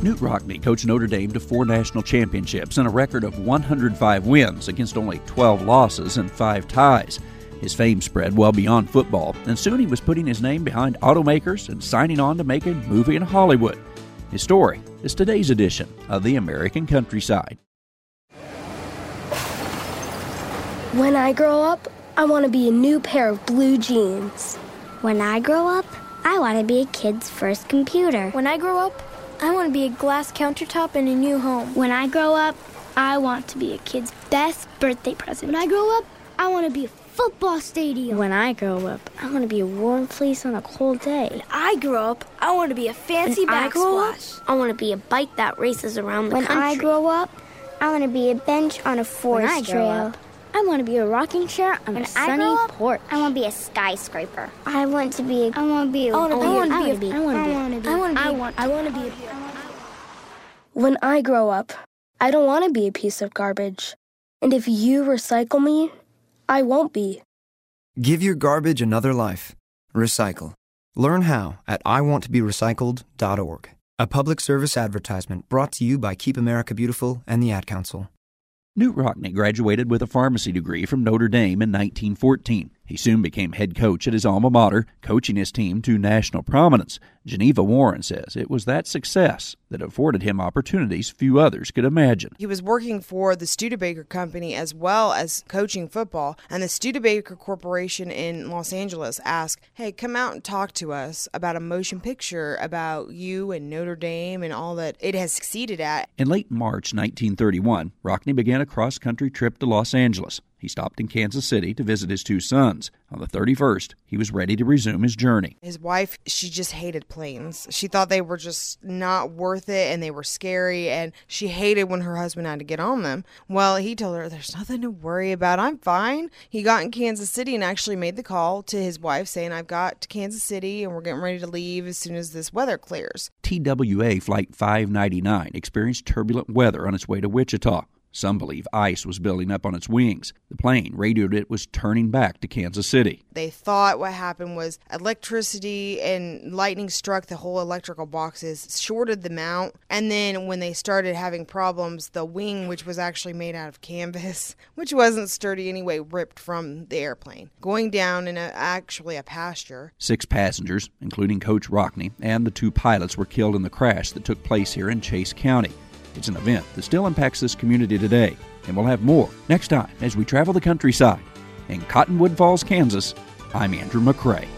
Knute Rockne coached Notre Dame to 4 national championships and a record of 105 wins against only 12 losses and 5 ties. His fame spread well beyond football, and soon he was putting his name behind automakers and signing on to make a movie in Hollywood. His story is today's edition of The American Countryside. When I grow up, I want to be a new pair of blue jeans. When I grow up, I want to be a kid's first computer. When I grow up, I want to be a glass countertop in a new home. When I grow up, I want to be a kid's best birthday present. When I grow up, I want to be a football stadium. When I grow up, I want to be a warm fleece on a cold day. When I grow up, I want to be a fancy backsplash. I want to be a bike that races around the country. When I grow up, I want to be a bench on a forest trail. I want to be a rocking chair on a sunny porch. I want to be a skyscraper. I want to be When I grow up, I don't want to be a piece of garbage. And if you recycle me, I won't be. Give your garbage another life. Recycle. Learn how at iwanttoberecycled.org. A public service advertisement brought to you by Keep America Beautiful and the Ad Council. Knute Rockne graduated with a pharmacy degree from Notre Dame in 1914. He soon became head coach at his alma mater, coaching his team to national prominence. Geneva Warren says it was that success that afforded him opportunities few others could imagine. He was working for the Studebaker Company as well as coaching football, and the Studebaker Corporation in Los Angeles asked, hey, come out and talk to us about a motion picture about you and Notre Dame and all that it has succeeded at. In late March 1931, Rockne began a cross-country trip to Los Angeles. He stopped in Kansas City to visit his 2 sons. On the 31st, he was ready to resume his journey. His wife, she just hated planes. She thought they were just not worth it and they were scary, and she hated when her husband had to get on them. Well, he told her, there's nothing to worry about. I'm fine. He got in Kansas City and actually made the call to his wife saying, I've got to Kansas City and we're getting ready to leave as soon as this weather clears. TWA Flight 599 experienced turbulent weather on its way to Wichita. Some believe ice was building up on its wings. The plane radioed it was turning back to Kansas City. They thought what happened was electricity and lightning struck the whole electrical boxes, shorted them out, and then when they started having problems, the wing, which was actually made out of canvas, which wasn't sturdy anyway, ripped from the airplane, going down in actually a pasture. 6 passengers, including Coach Rockne, and the 2 pilots were killed in the crash that took place here in Chase County. It's an event that still impacts this community today, and we'll have more next time as we travel the countryside. In Cottonwood Falls, Kansas, I'm Andrew McCrae.